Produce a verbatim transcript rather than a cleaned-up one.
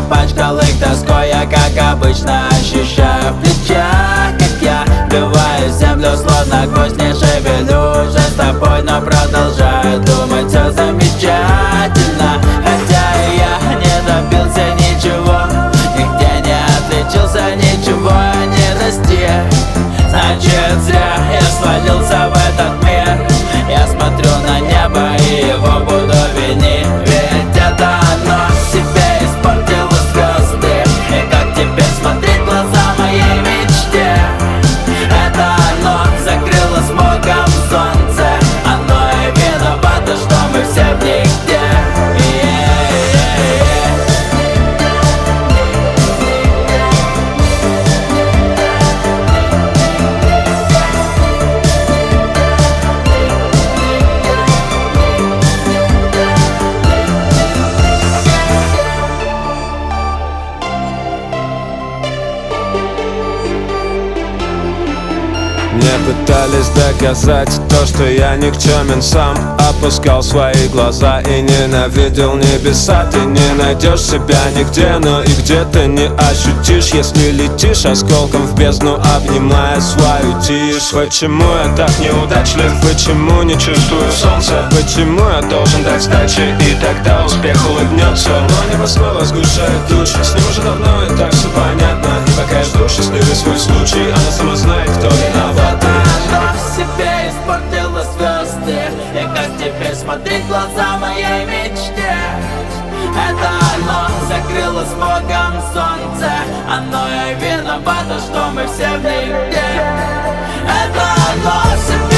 запачкал их тоской. Я, как обычно, ощущаю в плечах, как я вбиваю землю, словно гвоздь, не шевелю уже с тобой, но продолжаю думать, все замечательно. Хотя и я не добился ничего, нигде не отличился, ничего не достиг. Значит, зря я свалился в этот мир. Я смотрю на небо и его буду винить, ведь это оно себе испортило звезды. И как теперь смотреть в глаза моей мечте? Это оно закрыло смогом солнце, оно и виновато, что мы все в нигде. Мне пытались доказать то, что я никчемен сам. Опускал свои глаза и ненавидел небеса. Ты не найдешь себя нигде, но и где-то не ощутишь, если летишь осколком в бездну, обнимая свою тишь. Почему я так неудачлив? Почему не чувствую солнца? Почему я должен дать сдачи, и тогда успех улыбнется? Но небо снова сгущает тучи, с ним уже давно и так все понятно. И пока я жду счастливый свой случай, она сама знает, кто виноват. Оно себе испортило звезды. И как теперь смотреть в глаза моей мечте? Это оно закрыло смогом солнце, оно и виновато, что мы все в нигде. Это оно себе